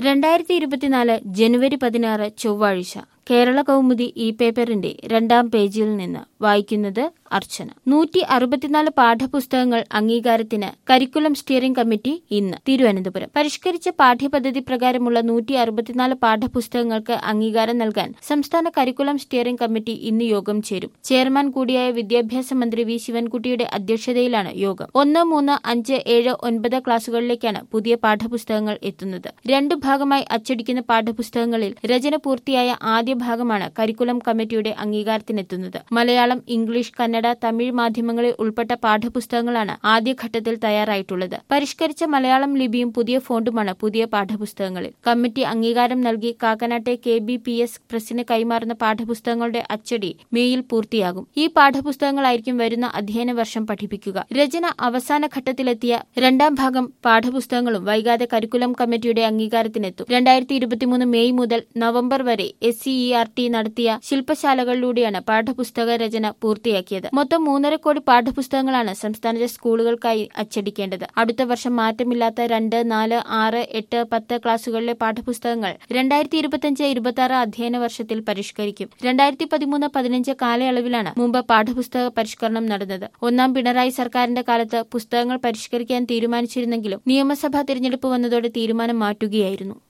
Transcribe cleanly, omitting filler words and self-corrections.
2024 ജനുവരി 16 ചൊവ്വാഴ്ച കേരള കൗമുദി ഈ പേപ്പറിന്റെ 2ാം പേജിൽ നിന്ന് വായിക്കുന്നത് അർച്ചന. 164 പാഠപുസ്തകങ്ങൾ അംഗീകാരത്തിന് കരിക്കുലം സ്റ്റിയറിംഗ് കമ്മിറ്റി ഇന്ന് തിരുവനന്തപുരം. പരിഷ്കരിച്ച പാഠ്യപദ്ധതി പ്രകാരമുള്ള 164 പാഠപുസ്തകങ്ങൾക്ക് അംഗീകാരം നൽകാൻ സംസ്ഥാന കരിക്കുലം സ്റ്റിയറിംഗ് കമ്മിറ്റി ഇന്ന് യോഗം ചേരും. ചെയർമാൻ കൂടിയായ വിദ്യാഭ്യാസ മന്ത്രി വി ശിവൻകുട്ടിയുടെ അധ്യക്ഷതയിലാണ് യോഗം. 1, 3, 5, 7, 9 ക്ലാസുകളിലേക്കാണ് പുതിയ പാഠപുസ്തകങ്ങൾ എത്തുന്നത്. 2 ഭാഗമായി അച്ചടിക്കുന്ന പാഠപുസ്തകങ്ങളിൽ രചന പൂർത്തിയായ ആദ്യ ഭാഗമാണ് കരിക്കുലം കമ്മിറ്റിയുടെ അംഗീകാരത്തിനെത്തുന്നത്. മലയാളം, ഇംഗ്ലീഷ്, കന്നഡ, തമിഴ് മാധ്യമങ്ങളിൽ ഉൾപ്പെട്ട പാഠപുസ്തകങ്ങളാണ് ആദ്യഘട്ടത്തിൽ തയ്യാറായിട്ടുള്ളത്. പരിഷ്കരിച്ച മലയാളം ലിപിയും പുതിയ ഫോണ്ടുമാണ് പുതിയ പാഠപുസ്തകങ്ങളിൽ. കമ്മിറ്റി അംഗീകാരം നൽകി കാക്കനാട്ടെ KBPS പ്രസിന് കൈമാറുന്ന പാഠപുസ്തകങ്ങളുടെ അച്ചടി മേയിൽ പൂർത്തിയാകും. ഈ പാഠപുസ്തകങ്ങളായിരിക്കും വരുന്ന അധ്യയന വർഷം പഠിപ്പിക്കുക. രചന അവസാന ഘട്ടത്തിലെത്തിയ 2ാം ഭാഗം പാഠപുസ്തകങ്ങളും വൈകാതെ കരിക്കുലം കമ്മിറ്റിയുടെ അംഗീകാരത്തിനെത്തും. 2023 മെയ് മുതൽ നവംബർ വരെ SCERT നടത്തിയ ശില്പശാലകളിലൂടെയാണ് പാഠപുസ്തക രചന പൂർത്തിയാക്കിയത്. മൊത്തം 3.5 കോടി പാഠപുസ്തകങ്ങളാണ് സംസ്ഥാനത്തെ സ്കൂളുകൾക്കായി അച്ചടിക്കേണ്ടത്. അടുത്ത വർഷം മാറ്റമില്ലാത്ത 2, 4, 6, 8, 10 ക്ലാസുകളിലെ പാഠപുസ്തകങ്ങൾ 2025-26 അധ്യയന വർഷത്തിൽ പരിഷ്കരിക്കും. 2013-15 കാലയളവിലാണ് മുമ്പ് പാഠപുസ്തക പരിഷ്കരണം നടന്നത്. 1ാം പിണറായി സർക്കാരിന്റെ കാലത്ത് പുസ്തകങ്ങൾ പരിഷ്കരിക്കാൻ തീരുമാനിച്ചിരുന്നെങ്കിലും നിയമസഭാ തിരഞ്ഞെടുപ്പ് വന്നതോടെ തീരുമാനം മാറ്റുകയായിരുന്നു.